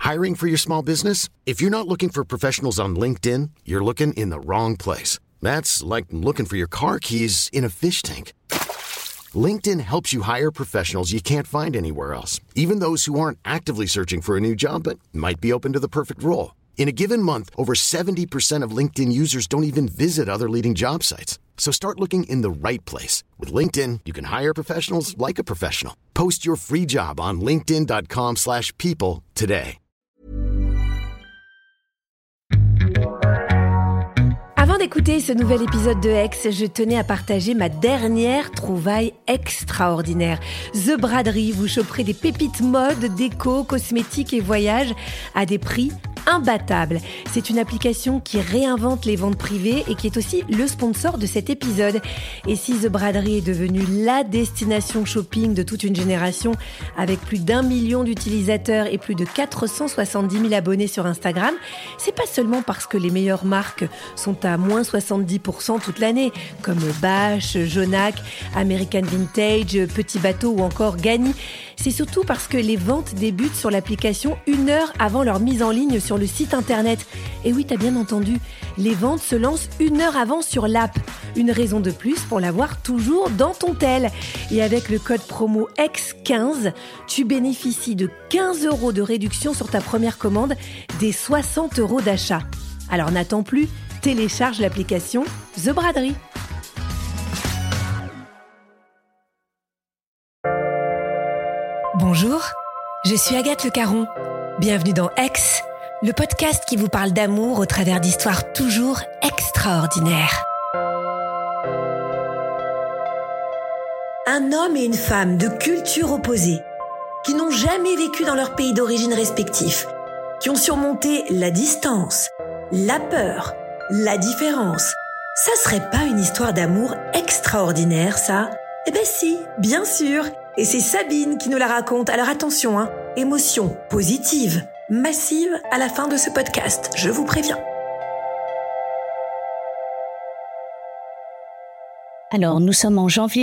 Hiring for your small business? If you're not looking for professionals on LinkedIn, you're looking in the wrong place. That's like looking for your car keys in a fish tank. LinkedIn helps you hire professionals you can't find anywhere else, even those who aren't actively searching for a new job but might be open to the perfect role. In a given month, over 70% of LinkedIn users don't even visit other leading job sites. So start looking in the right place. With LinkedIn, you can hire professionals like a professional. Post your free job on linkedin.com/people today. Avant d'écouter ce nouvel épisode de Ex, je tenais à partager ma dernière trouvaille extraordinaire. The Braderie, vous choperez des pépites mode, déco, cosmétiques et voyages à des prix imbattables. C'est une application qui réinvente les ventes privées et qui est aussi le sponsor de cet épisode. Et si The Braderie est devenue la destination shopping de toute une génération avec plus d'1 million d'utilisateurs et plus de 470 000 abonnés sur Instagram, c'est pas seulement parce que les meilleures marques sont à moins 70% toute l'année, comme Bache, Jonac, American Vintage, Petit Bateau ou encore Gagny. C'est surtout parce que les ventes débutent sur l'application 1 heure avant leur mise en ligne sur le site internet. Et oui, t'as bien entendu, les ventes se lancent 1 heure avant sur l'app. Une raison de plus pour l'avoir toujours dans ton tel. Et avec le code promo EX15, tu bénéficies de 15 € de réduction sur ta première commande, des 60 € d'achat. Alors n'attends plus, télécharge l'application The Braderie. Bonjour, je suis Agathe Le Caron. Bienvenue dans Ex, le podcast qui vous parle d'amour au travers d'histoires toujours extraordinaires. Un homme et une femme de cultures opposées, qui n'ont jamais vécu dans leur pays d'origine respectif, qui ont surmonté la distance, la peur, la différence. Ça serait pas une histoire d'amour extraordinaire, ça ? Eh ben si, bien sûr. Et c'est Sabine qui nous la raconte. Alors attention, émotion positive, massive à la fin de ce podcast, je vous préviens. Alors, nous sommes en janvier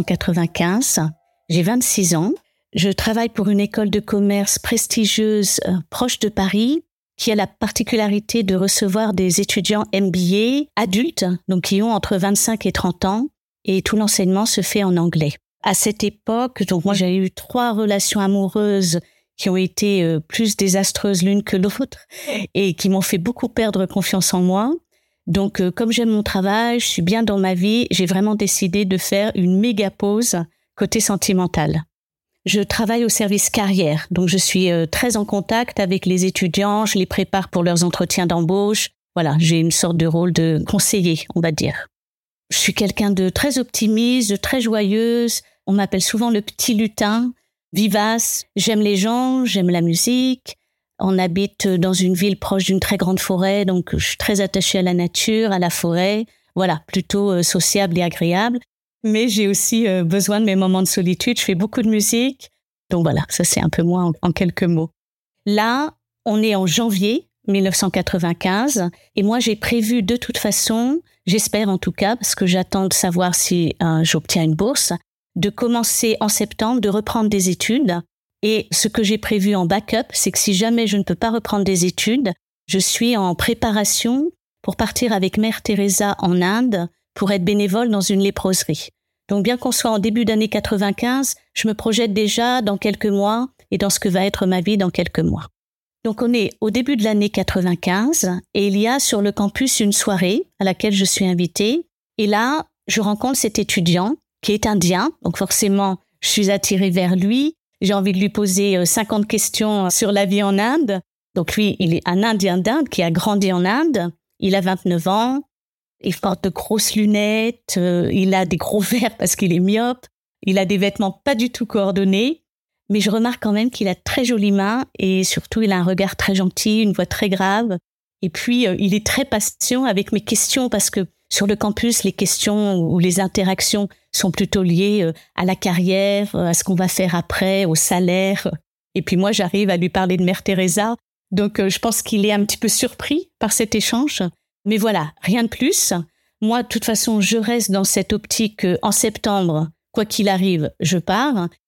1995. J'ai 26 ans. Je travaille pour une école de commerce prestigieuse proche de Paris, qui a la particularité de recevoir des étudiants MBA adultes, donc qui ont entre 25 et 30 ans, et tout l'enseignement se fait en anglais. À cette époque, donc moi j'ai eu 3 relations amoureuses qui ont été plus désastreuses l'une que l'autre et qui m'ont fait beaucoup perdre confiance en moi. Donc comme j'aime mon travail, je suis bien dans ma vie, j'ai vraiment décidé de faire une méga pause côté sentimental. Je travaille au service carrière, donc je suis très en contact avec les étudiants, je les prépare pour leurs entretiens d'embauche. Voilà, j'ai une sorte de rôle de conseiller, on va dire. Je suis quelqu'un de très optimiste, de très joyeuse. On m'appelle souvent le petit lutin, vivace. J'aime les gens, j'aime la musique. On habite dans une ville proche d'une très grande forêt, donc je suis très attachée à la nature, à la forêt. Voilà, plutôt sociable et agréable. Mais j'ai aussi besoin de mes moments de solitude. Je fais beaucoup de musique. Donc voilà, ça c'est un peu moi en quelques mots. Là, on est en janvier 1995 et moi j'ai prévu de toute façon, j'espère en tout cas, parce que j'attends de savoir si j'obtiens une bourse, de commencer en septembre, de reprendre des études. Et ce que j'ai prévu en backup, c'est que si jamais je ne peux pas reprendre des études, je suis en préparation pour partir avec Mère Teresa en Inde pour être bénévole dans une léproserie. Donc bien qu'on soit en début d'année 95, je me projette déjà dans quelques mois et dans ce que va être ma vie dans quelques mois. Donc on est au début de l'année 95 et il y a sur le campus une soirée à laquelle je suis invitée. Et là, je rencontre cet étudiant qui est indien. Donc forcément, je suis attirée vers lui. J'ai envie de lui poser 50 questions sur la vie en Inde. Donc lui, il est un Indien d'Inde qui a grandi en Inde. Il a 29 ans. Il porte de grosses lunettes. Il a des gros verres parce qu'il est myope. Il a des vêtements pas du tout coordonnés. Mais je remarque quand même qu'il a très jolies mains et surtout, il a un regard très gentil, une voix très grave. Et puis, il est très patient avec mes questions parce que sur le campus, les questions ou les interactions sont plutôt liées à la carrière, à ce qu'on va faire après, au salaire. Et puis moi, j'arrive à lui parler de Mère Teresa. Donc, je pense qu'il est un petit peu surpris par cet échange. Mais voilà, rien de plus. Moi, de toute façon, je reste dans cette optique en septembre, quoi qu'il arrive, je pars.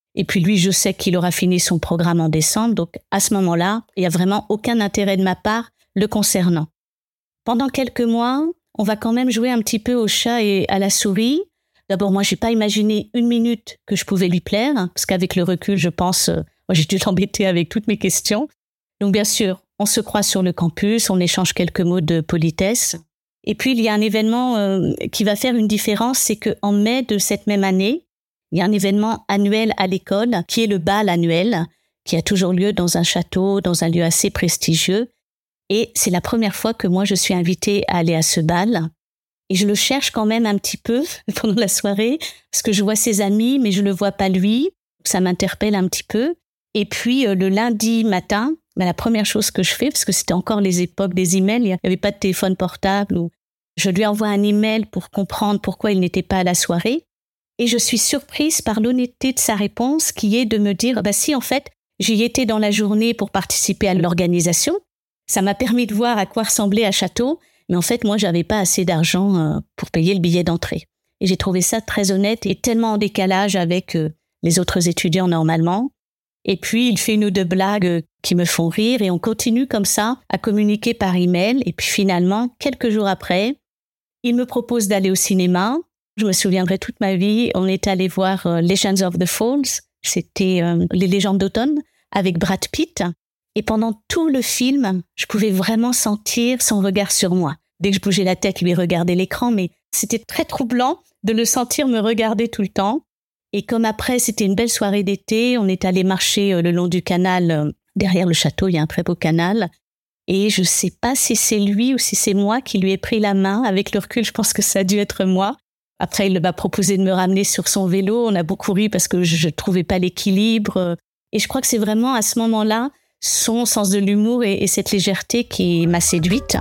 Et puis lui, je sais qu'il aura fini son programme en décembre. Donc à ce moment-là, il n'y a vraiment aucun intérêt de ma part le concernant. Pendant quelques mois, on va quand même jouer un petit peu au chat et à la souris. D'abord, moi, j'ai pas imaginé une minute que je pouvais lui plaire, parce qu'avec le recul, je pense, moi, j'ai dû l'embêter avec toutes mes questions. Donc bien sûr, on se croise sur le campus, on échange quelques mots de politesse. Et puis, il y a un événement qui va faire une différence, c'est qu'en mai de cette même année, il y a un événement annuel à l'école, qui est le bal annuel, qui a toujours lieu dans un château, dans un lieu assez prestigieux. Et c'est la première fois que moi, je suis invitée à aller à ce bal. Et je le cherche quand même un petit peu pendant la soirée, parce que je vois ses amis, mais je ne le vois pas lui. Ça m'interpelle un petit peu. Et puis, le lundi matin, la première chose que je fais, parce que c'était encore les époques des emails, il n'y avait pas de téléphone portable, je lui envoie un email pour comprendre pourquoi il n'était pas à la soirée. Et je suis surprise par l'honnêteté de sa réponse, qui est de me dire, si, en fait, j'y étais dans la journée pour participer à l'organisation. Ça m'a permis de voir à quoi ressemblait un château, mais en fait, moi, j'avais pas assez d'argent pour payer le billet d'entrée. Et j'ai trouvé ça très honnête et tellement en décalage avec les autres étudiants normalement. Et puis, il fait une ou deux blagues qui me font rire et on continue comme ça à communiquer par email. Et puis finalement, quelques jours après, il me propose d'aller au cinéma. Je me souviendrai toute ma vie, on est allé voir Legends of the Falls. C'était les légendes d'automne avec Brad Pitt. Et pendant tout le film, je pouvais vraiment sentir son regard sur moi. Dès que je bougeais la tête, lui regardait l'écran, mais c'était très troublant de le sentir me regarder tout le temps. Et comme après, c'était une belle soirée d'été, on est allé marcher le long du canal. Derrière le château, il y a un très beau canal. Et je sais pas si c'est lui ou si c'est moi qui lui ai pris la main. Avec le recul, je pense que ça a dû être moi. Après, il m'a proposé de me ramener sur son vélo. On a beaucoup ri parce que je trouvais pas l'équilibre. Et je crois que c'est vraiment à ce moment-là son sens de l'humour et cette légèreté qui m'a séduite.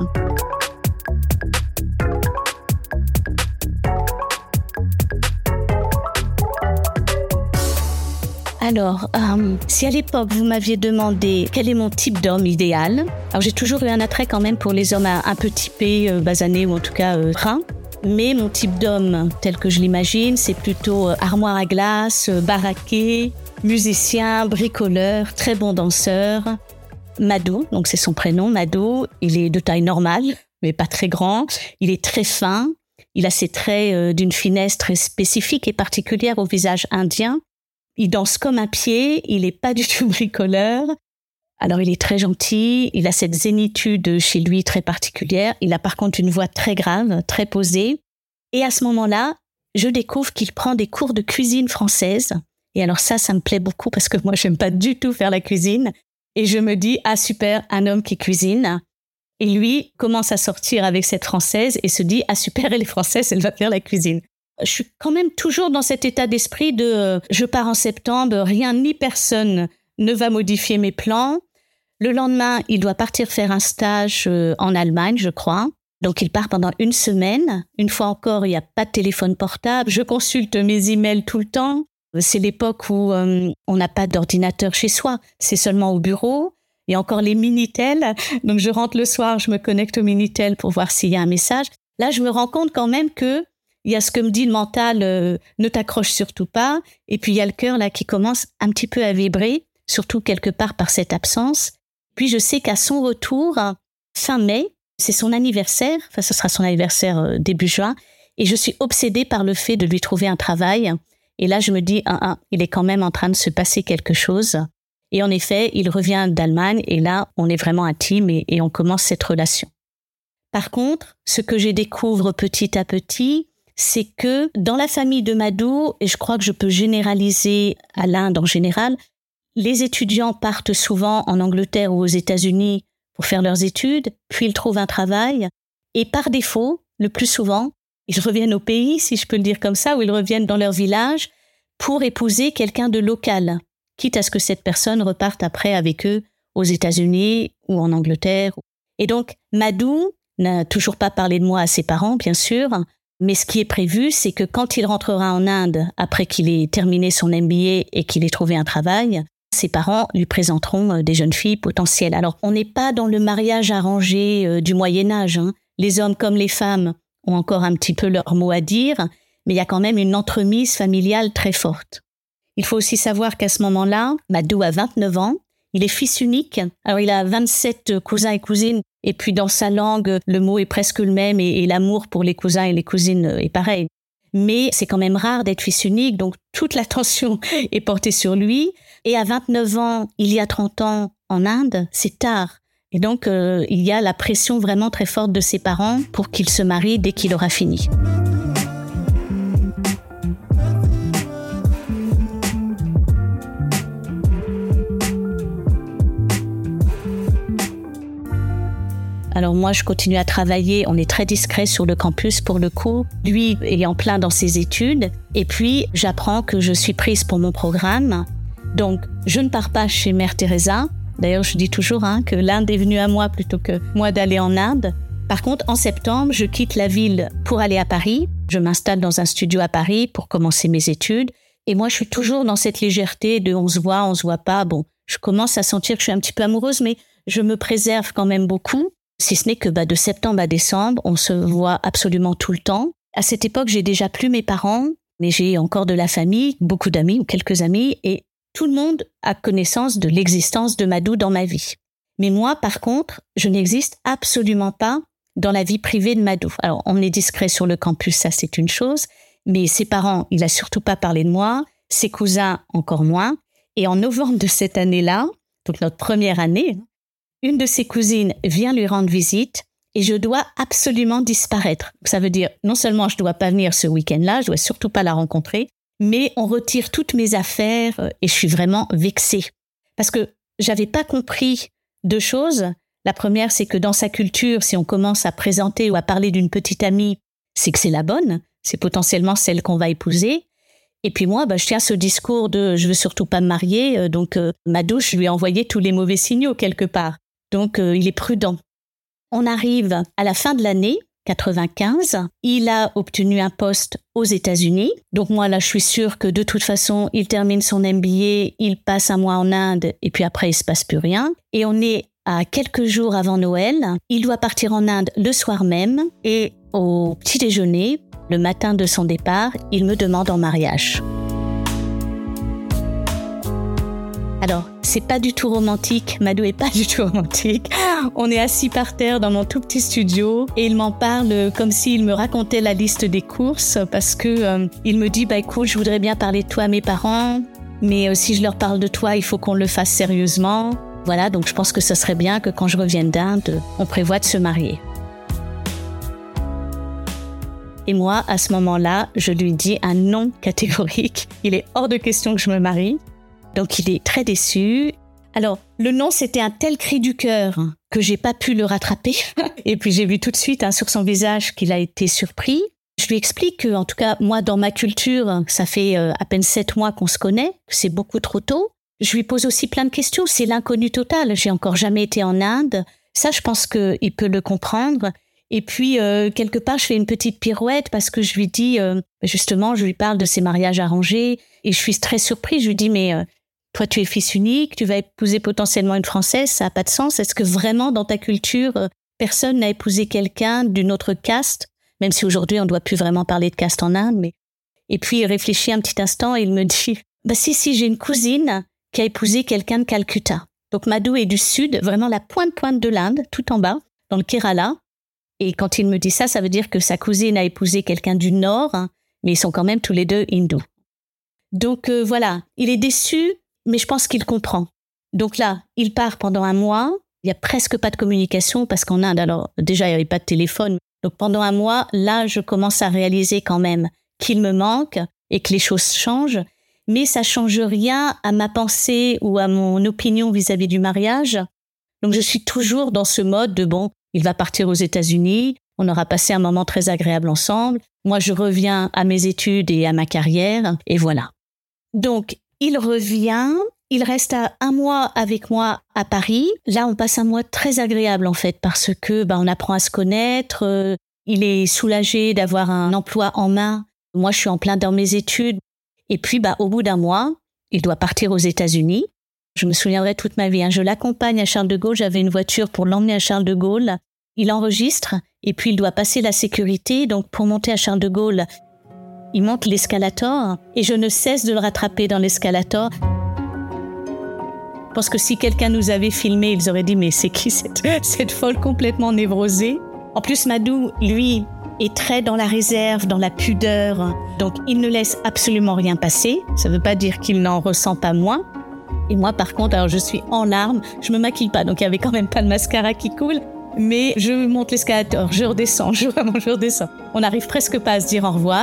Alors, si à l'époque vous m'aviez demandé quel est mon type d'homme idéal, alors j'ai toujours eu un attrait quand même pour les hommes un peu typés, basanés ou en tout cas bruns. Mais mon type d'homme tel que je l'imagine, c'est plutôt armoire à glace, baraqué, musicien, bricoleur, très bon danseur. Madou, donc c'est son prénom, Madou. Il est de taille normale, mais pas très grand. Il est très fin. Il a ses traits d'une finesse très spécifique et particulière au visage indien. Il danse comme un pied. Il n'est pas du tout bricoleur. Alors, il est très gentil. Il a cette zénitude chez lui très particulière. Il a par contre une voix très grave, très posée. Et à ce moment-là, je découvre qu'il prend des cours de cuisine française. Et alors ça me plaît beaucoup parce que moi, j'aime pas du tout faire la cuisine. Et je me dis, ah super, un homme qui cuisine. Et lui commence à sortir avec cette Française et se dit, ah super, elle est française, elle va faire la cuisine. Je suis quand même toujours dans cet état d'esprit de je pars en septembre, rien ni personne ne va modifier mes plans. Le lendemain, il doit partir faire un stage en Allemagne, je crois. Donc, il part pendant une semaine. Une fois encore, il n'y a pas de téléphone portable. Je consulte mes emails tout le temps. C'est l'époque où on n'a pas d'ordinateur chez soi. C'est seulement au bureau. Il y a encore les Minitel. Donc, je rentre le soir, je me connecte au Minitel pour voir s'il y a un message. Là, je me rends compte quand même que il y a ce que me dit le mental, ne t'accroche surtout pas. Et puis, il y a le cœur là qui commence un petit peu à vibrer, surtout quelque part par cette absence. Puis, je sais qu'à son retour, fin mai, c'est son anniversaire. Enfin, ce sera son anniversaire début juin. Et je suis obsédée par le fait de lui trouver un travail. Et là, je me dis, il est quand même en train de se passer quelque chose. Et en effet, il revient d'Allemagne et là, on est vraiment intime et on commence cette relation. Par contre, ce que je découvre petit à petit, c'est que dans la famille de Madou, et je crois que je peux généraliser à l'Inde en général, les étudiants partent souvent en Angleterre ou aux États-Unis pour faire leurs études, puis ils trouvent un travail. Et par défaut, le plus souvent, ils reviennent au pays, si je peux le dire comme ça, ou ils reviennent dans leur village pour épouser quelqu'un de local, quitte à ce que cette personne reparte après avec eux aux États-Unis ou en Angleterre. Et donc, Madou n'a toujours pas parlé de moi à ses parents, bien sûr, mais ce qui est prévu, c'est que quand il rentrera en Inde, après qu'il ait terminé son MBA et qu'il ait trouvé un travail, ses parents lui présenteront des jeunes filles potentielles. Alors, on n'est pas dans le mariage arrangé du Moyen-Âge. Les hommes comme les femmes ont encore un petit peu leur mot à dire, mais il y a quand même une entremise familiale très forte. Il faut aussi savoir qu'à ce moment-là, Madou a 29 ans. Il est fils unique. Alors, il a 27 cousins et cousines. Et puis, dans sa langue, le mot est presque le même et l'amour pour les cousins et les cousines est pareil. Mais c'est quand même rare d'être fils unique. Donc, toute l'attention est portée sur lui. Et à 29 ans, il y a 30 ans, en Inde, c'est tard. Et donc, il y a la pression vraiment très forte de ses parents pour qu'il se marie dès qu'il aura fini. Alors moi, je continue à travailler. On est très discret sur le campus pour le coup. Lui est en plein dans ses études. Et puis, j'apprends que je suis prise pour mon programme. Donc, je ne pars pas chez Mère Teresa. D'ailleurs, je dis toujours que l'Inde est venue à moi plutôt que moi d'aller en Inde. Par contre, en septembre, je quitte la ville pour aller à Paris. Je m'installe dans un studio à Paris pour commencer mes études. Et moi, je suis toujours dans cette légèreté de on se voit pas. Bon, je commence à sentir que je suis un petit peu amoureuse, mais je me préserve quand même beaucoup. Si ce n'est que de septembre à décembre, on se voit absolument tout le temps. À cette époque, j'ai déjà plus mes parents, mais j'ai encore de la famille, beaucoup d'amis ou quelques amis, et tout le monde a connaissance de l'existence de Madou dans ma vie. Mais moi, par contre, je n'existe absolument pas dans la vie privée de Madou. Alors, on est discret sur le campus, ça c'est une chose, mais ses parents, il a surtout pas parlé de moi, ses cousins encore moins. Et en novembre de cette année-là, donc notre première année, une de ses cousines vient lui rendre visite et je dois absolument disparaître. Ça veut dire, non seulement je dois pas venir ce week-end-là, je dois surtout pas la rencontrer, mais on retire toutes mes affaires et je suis vraiment vexée. Parce que j'avais pas compris deux choses. La première, c'est que dans sa culture, si on commence à présenter ou à parler d'une petite amie, c'est que c'est la bonne, c'est potentiellement celle qu'on va épouser. Et puis moi, je tiens ce discours de « je veux surtout pas me marier », donc Madou, je lui ai envoyé tous les mauvais signaux quelque part. Donc, il est prudent. On arrive à la fin de l'année 95. Il a obtenu un poste aux États-Unis. Donc, moi, là, je suis sûre que de toute façon, il termine son MBA, il passe un mois en Inde et puis après, il se passe plus rien. Et on est à quelques jours avant Noël. Il doit partir en Inde le soir même et au petit déjeuner, le matin de son départ, il me demande en mariage. Alors, c'est pas du tout romantique, Madou est pas du tout romantique. On est assis par terre dans mon tout petit studio et il m'en parle comme s'il me racontait la liste des courses parce que il me dit écoute, je voudrais bien parler de toi à mes parents, mais si je leur parle de toi, il faut qu'on le fasse sérieusement. Voilà, donc je pense que ce serait bien que quand je revienne d'Inde, on prévoit de se marier. Et moi, à ce moment-là, je lui dis un non catégorique. Il est hors de question que je me marie. Donc, il est très déçu. Alors, le non, c'était un tel cri du cœur que j'ai pas pu le rattraper. Et puis, j'ai vu tout de suite sur son visage qu'il a été surpris. Je lui explique que, en tout cas, moi, dans ma culture, ça fait à peine 7 mois qu'on se connaît, que c'est beaucoup trop tôt. Je lui pose aussi plein de questions. C'est l'inconnu total. J'ai encore jamais été en Inde. Ça, je pense qu'il peut le comprendre. Et puis, quelque part, je fais une petite pirouette parce que je lui dis, justement, je lui parle de ses mariages arrangés et je suis très surprise. Je lui dis, mais toi, tu es fils unique, tu vas épouser potentiellement une Française, ça n'a pas de sens. Est-ce que vraiment, dans ta culture, personne n'a épousé quelqu'un d'une autre caste, même si aujourd'hui, on ne doit plus vraiment parler de caste en Inde. Mais... Et puis, il réfléchit un petit instant et il me dit, si, j'ai une cousine qui a épousé quelqu'un de Calcutta. Donc, Madou est du sud, vraiment la pointe de l'Inde, tout en bas, dans le Kerala. Et quand il me dit ça, ça veut dire que sa cousine a épousé quelqu'un du Nord, mais ils sont quand même tous les deux hindous. Donc voilà, il est déçu, mais je pense qu'il comprend. Donc là, il part pendant un mois, il n'y a presque pas de communication, parce qu'en Inde, alors déjà, il n'y avait pas de téléphone. Donc pendant un mois, là, je commence à réaliser quand même qu'il me manque et que les choses changent, mais ça ne change rien à ma pensée ou à mon opinion vis-à-vis du mariage. Donc je suis toujours dans ce mode de il va partir aux États-Unis, on aura passé un moment très agréable ensemble. Moi, je reviens à mes études et à ma carrière, et voilà. Donc, il revient, il reste un mois avec moi à Paris. Là, on passe un mois très agréable, en fait, parce que on apprend à se connaître. Il est soulagé d'avoir un emploi en main. Moi, je suis en plein dans mes études. Et puis, au bout d'un mois, il doit partir aux États-Unis. Je me souviendrai toute ma vie. Je l'accompagne à Charles de Gaulle. J'avais une voiture pour l'emmener à Charles de Gaulle. Il enregistre et puis il doit passer la sécurité. Donc, pour monter à Charles de Gaulle, Il monte l'escalator et je ne cesse de le rattraper dans l'escalator. Je pense que si quelqu'un nous avait filmé, ils auraient dit « Mais c'est qui cette folle complètement névrosée ?» En plus, Madou, lui, est très dans la réserve, dans la pudeur. Donc, il ne laisse absolument rien passer. Ça ne veut pas dire qu'il n'en ressent pas moins. Et moi, par contre, alors je suis en larmes. Je me maquille pas, donc il y avait quand même pas de mascara qui coule. Mais je monte l'escalator, je redescends, je redescends. On n'arrive presque pas à se dire au revoir.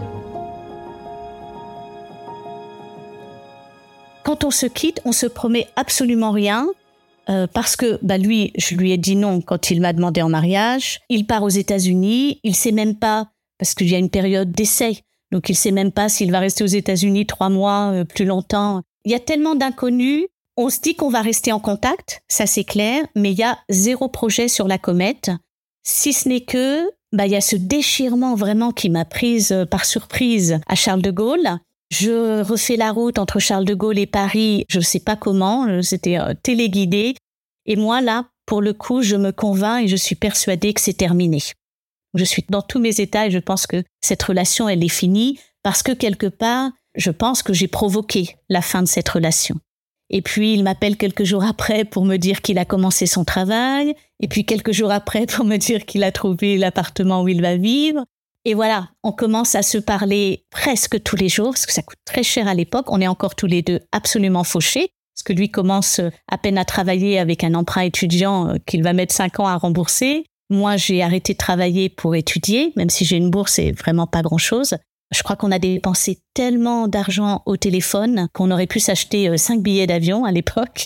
Quand on se quitte, on se promet absolument rien. Parce que lui, je lui ai dit non quand il m'a demandé en mariage. Il part aux États-Unis, il sait même pas, parce qu'il y a une période d'essai, donc il sait même pas s'il va rester aux États-Unis 3 mois, plus longtemps. Il y a tellement d'inconnus, on se dit qu'on va rester en contact, ça c'est clair, mais il y a 0 projet sur la comète, si ce n'est que, il y a ce déchirement vraiment qui m'a prise par surprise à Charles de Gaulle. Je refais la route entre Charles de Gaulle et Paris, je ne sais pas comment, c'était téléguidé. Et moi, là, pour le coup, je me convainc et je suis persuadée que c'est terminé. Je suis dans tous mes états et je pense que cette relation, elle est finie parce que quelque part, je pense que j'ai provoqué la fin de cette relation. Et puis, il m'appelle quelques jours après pour me dire qu'il a commencé son travail. Et puis, quelques jours après pour me dire qu'il a trouvé l'appartement où il va vivre. Et voilà, on commence à se parler presque tous les jours, parce que ça coûte très cher à l'époque. On est encore tous les deux absolument fauchés, parce que lui commence à peine à travailler avec un emprunt étudiant qu'il va mettre 5 ans à rembourser. Moi, j'ai arrêté de travailler pour étudier, même si j'ai une bourse et vraiment pas grand-chose. Je crois qu'on a dépensé tellement d'argent au téléphone qu'on aurait pu s'acheter 5 billets d'avion à l'époque.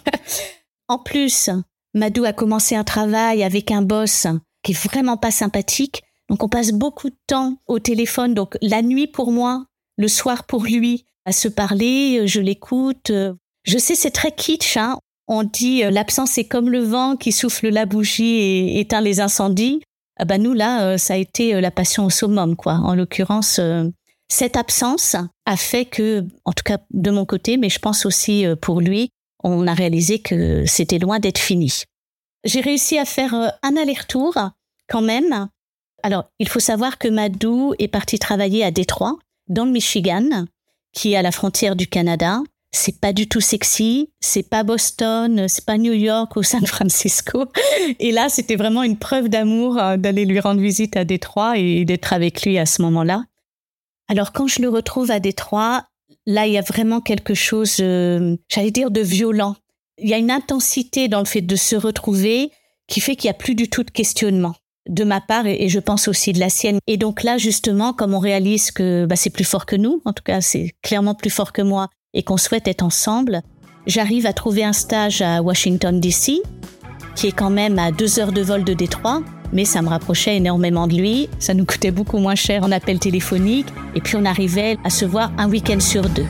En plus, Madou a commencé un travail avec un boss qui est vraiment pas sympathique. Donc, on passe beaucoup de temps au téléphone. Donc, la nuit pour moi, le soir pour lui, à se parler, je l'écoute. Je sais, c'est très kitsch, hein. On dit l'absence est comme le vent qui souffle la bougie et éteint les incendies. Nous, là, ça a été la passion au summum, quoi. En l'occurrence, cette absence a fait que, en tout cas de mon côté, mais je pense aussi pour lui, on a réalisé que c'était loin d'être fini. J'ai réussi à faire un aller-retour quand même. Alors, il faut savoir que Madou est parti travailler à Détroit, dans le Michigan, qui est à la frontière du Canada. C'est pas du tout sexy, c'est pas Boston, c'est pas New York ou San Francisco. Et là, c'était vraiment une preuve d'amour d'aller lui rendre visite à Détroit et d'être avec lui à ce moment-là. Alors, quand je le retrouve à Détroit, là, il y a vraiment quelque chose, j'allais dire, de violent. Il y a une intensité dans le fait de se retrouver qui fait qu'il n'y a plus du tout de questionnement. De ma part et je pense aussi de la sienne. Et donc là, justement, comme on réalise que c'est plus fort que nous, en tout cas, c'est clairement plus fort que moi, et qu'on souhaite être ensemble, j'arrive à trouver un stage à Washington, D.C., qui est quand même à 2 heures de vol de Détroit, mais ça me rapprochait énormément de lui. Ça nous coûtait beaucoup moins cher en appel téléphonique, et puis on arrivait à se voir un week-end sur 2.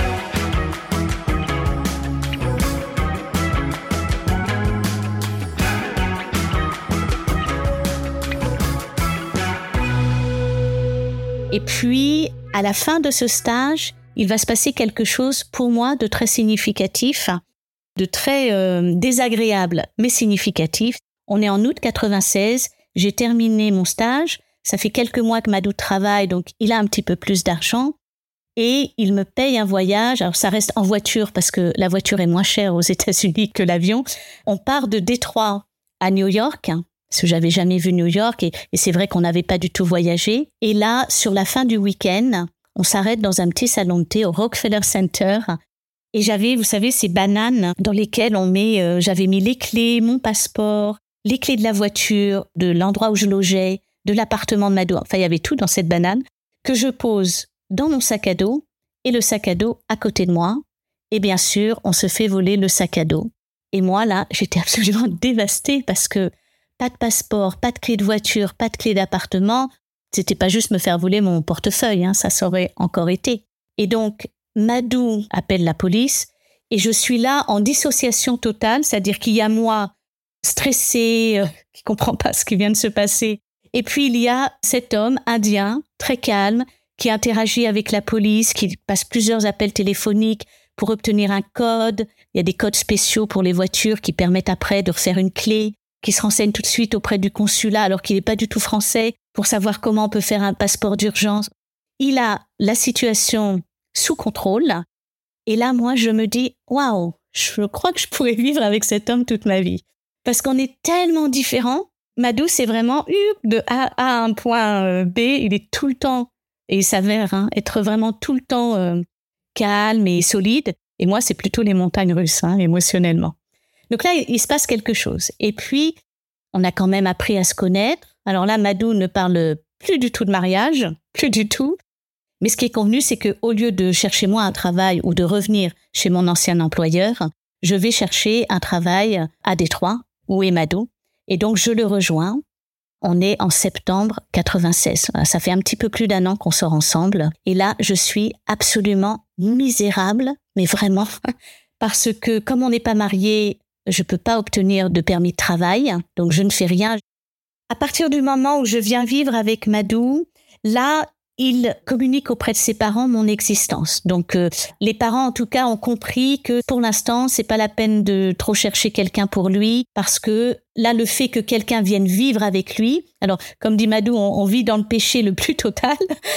Et puis, à la fin de ce stage, il va se passer quelque chose pour moi de très significatif, de très désagréable, mais significatif. On est en août 96, j'ai terminé mon stage, ça fait quelques mois que Madou travaille, donc il a un petit peu plus d'argent, et il me paye un voyage. Alors ça reste en voiture, parce que la voiture est moins chère aux États-Unis que l'avion. On part de Détroit à New York, parce que j'avais jamais vu New York et c'est vrai qu'on n'avait pas du tout voyagé. Et là, sur la fin du week-end, on s'arrête dans un petit salon de thé au Rockefeller Center. Et j'avais, vous savez, ces bananes dans lesquelles on met, j'avais mis les clés, mon passeport, les clés de la voiture, de l'endroit où je logeais, de l'appartement de Madou. Enfin, il y avait tout dans cette banane que je pose dans mon sac à dos et le sac à dos à côté de moi. Et bien sûr, on se fait voler le sac à dos. Et moi, là, j'étais absolument dévastée parce que pas de passeport, pas de clé de voiture, pas de clé d'appartement. C'était pas juste me faire voler mon portefeuille, hein, ça aurait encore été. Et donc, Madou appelle la police et je suis là en dissociation totale, c'est-à-dire qu'il y a moi stressée, qui comprend pas ce qui vient de se passer. Et puis il y a cet homme indien, très calme, qui interagit avec la police, qui passe plusieurs appels téléphoniques pour obtenir un code. Il y a des codes spéciaux pour les voitures qui permettent après de refaire une clé, qui se renseigne tout de suite auprès du consulat alors qu'il n'est pas du tout français pour savoir comment on peut faire un passeport d'urgence. il a la situation sous contrôle. Et là, moi, je me dis, waouh, je crois que je pourrais vivre avec cet homme toute ma vie. Parce qu'on est tellement différents. Madou, c'est vraiment de A à un point B. Il est tout le temps, et il s'avère être vraiment tout le temps calme et solide. Et moi, c'est plutôt les montagnes russes, émotionnellement. Donc là, il se passe quelque chose. Et puis, on a quand même appris à se connaître. Alors là, Madou ne parle plus du tout de mariage, plus du tout. Mais ce qui est convenu, c'est qu'au lieu de chercher moi un travail ou de revenir chez mon ancien employeur, je vais chercher un travail à Détroit, où est Madou. Et donc, je le rejoins. On est en septembre 96. Ça fait un petit peu plus d'1 an qu'on sort ensemble. Et là, je suis absolument misérable, mais vraiment, parce que comme on n'est pas mariés, je peux pas obtenir de permis de travail. Donc, je ne fais rien. À partir du moment où je viens vivre avec Madou, là, il communique auprès de ses parents mon existence. Donc, les parents, en tout cas, ont compris que pour l'instant, c'est pas la peine de trop chercher quelqu'un pour lui, parce que là, le fait que quelqu'un vienne vivre avec lui, alors, comme dit Madou, on vit dans le péché le plus total,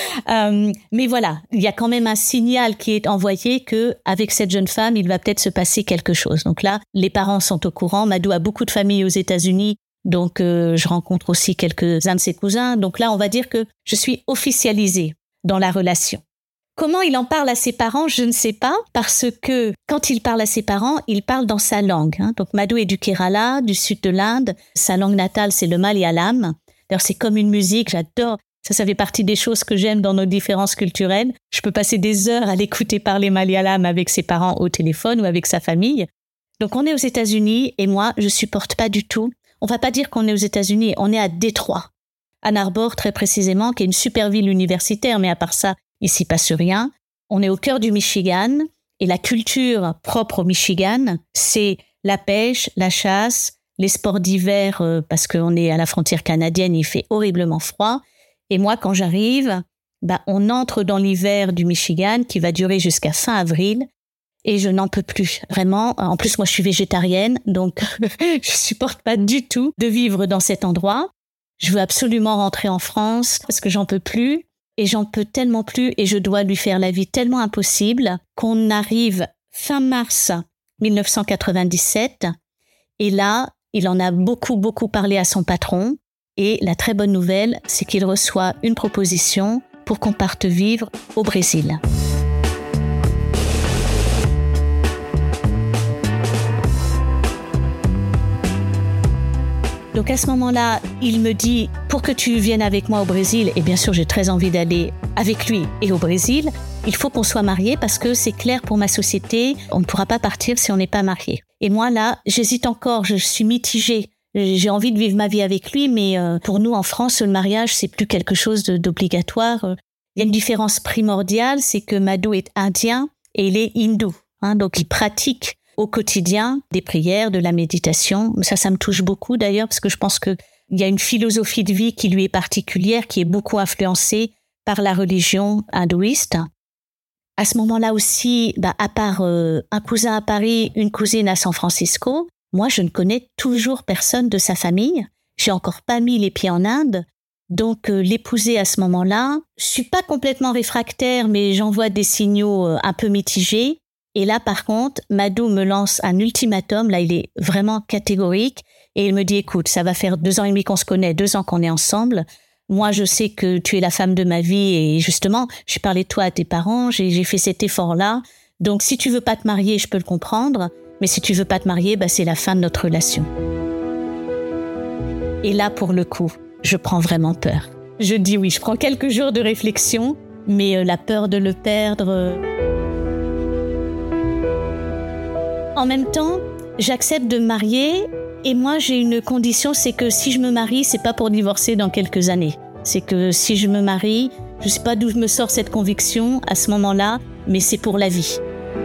mais voilà, il y a quand même un signal qui est envoyé que avec cette jeune femme, il va peut-être se passer quelque chose. Donc là, les parents sont au courant. Madou a beaucoup de familles aux États-Unis. Donc, je rencontre aussi quelques-uns de ses cousins. Donc là, on va dire que je suis officialisée dans la relation. Comment il en parle à ses parents, je ne sais pas, parce que quand il parle à ses parents, il parle dans sa langue. Donc, Madou est du Kerala, du sud de l'Inde. Sa langue natale, c'est le Malayalam. D'ailleurs, c'est comme une musique, j'adore. Ça fait partie des choses que j'aime dans nos différences culturelles. Je peux passer des heures à l'écouter parler Malayalam avec ses parents au téléphone ou avec sa famille. Donc, on est aux États-Unis et moi, je supporte pas du tout. On va pas dire qu'on est aux États-Unis, on est à Détroit. Ann Arbor, très précisément, qui est une super ville universitaire, mais à part ça, il s'y passe rien. On est au cœur du Michigan, et la culture propre au Michigan, c'est la pêche, la chasse, les sports d'hiver, parce qu'on est à la frontière canadienne, il fait horriblement froid. Et moi, quand j'arrive, on entre dans l'hiver du Michigan, qui va durer jusqu'à fin avril, et je n'en peux plus, vraiment. En plus, moi, je suis végétarienne, donc je supporte pas du tout de vivre dans cet endroit. Je veux absolument rentrer en France parce que j'en peux plus. Et j'en peux tellement plus et je dois lui faire la vie tellement impossible qu'on arrive fin mars 1997. Et là, il en a beaucoup parlé à son patron. Et la très bonne nouvelle, c'est qu'il reçoit une proposition pour qu'on parte vivre au Brésil. Donc à ce moment-là, il me dit « Pour que tu viennes avec moi au Brésil, et bien sûr j'ai très envie d'aller avec lui et au Brésil, il faut qu'on soit mariés parce que c'est clair pour ma société, on ne pourra pas partir si on n'est pas mariés. » Et moi là, j'hésite encore, je suis mitigée. J'ai envie de vivre ma vie avec lui, mais pour nous en France, le mariage c'est plus quelque chose d'obligatoire. Il y a une différence primordiale, c'est que Madou est indien et il est hindou, donc il pratique au quotidien des prières, de la méditation. Ça me touche beaucoup d'ailleurs parce que je pense qu'il y a une philosophie de vie qui lui est particulière, qui est beaucoup influencée par la religion hindouiste. À ce moment-là aussi, à part un cousin à Paris, une cousine à San Francisco, moi je ne connais toujours personne de sa famille. J'ai encore pas mis les pieds en Inde. Donc l'épouser à ce moment-là, je suis pas complètement réfractaire, mais j'envoie des signaux un peu mitigés. Et là, par contre, Madou me lance un ultimatum. Là, il est vraiment catégorique. Et il me dit, écoute, ça va faire 2 ans et demi qu'on se connaît, 2 ans qu'on est ensemble. Moi, je sais que tu es la femme de ma vie. Et justement, j'ai parlé de toi à tes parents. J'ai fait cet effort-là. Donc, si tu veux pas te marier, je peux le comprendre. Mais si tu veux pas te marier, c'est la fin de notre relation. Et là, pour le coup, je prends vraiment peur. Je dis oui, je prends quelques jours de réflexion. Mais la peur de le perdre... En même temps, j'accepte de me marier et moi j'ai une condition, c'est que si je me marie, c'est pas pour divorcer dans quelques années. C'est que si je me marie, je sais pas d'où me sort cette conviction à ce moment-là, mais c'est pour la vie.